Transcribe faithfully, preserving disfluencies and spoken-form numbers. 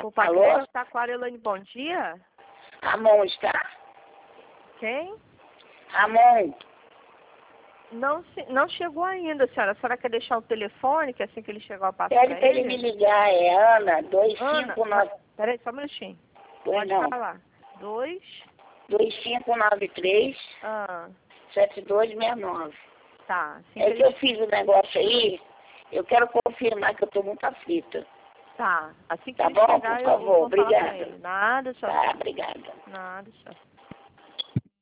O Paquete, Taquara, Elaine, bom dia. Ramon está? Quem? Ramon. Não, se- não chegou ainda, senhora. A senhora quer deixar o telefone, que assim que ele chegar eu passo Pede pra para ele me ligar, é Ana, dois cinco nove... Peraí, só um minutinho. Pois Pode não. falar. Dois... dois cinco nove três, Ah, sete dois seis nove. tá. Assim É que que ele... eu fiz o negócio aí, eu quero confirmar que eu estou muito aflita. Tá. Assim que Tá ele bom? chegar, Por eu favor, vou falar pra obrigada. ele. Nada, senhora. Tá, obrigada. Nada, senhora.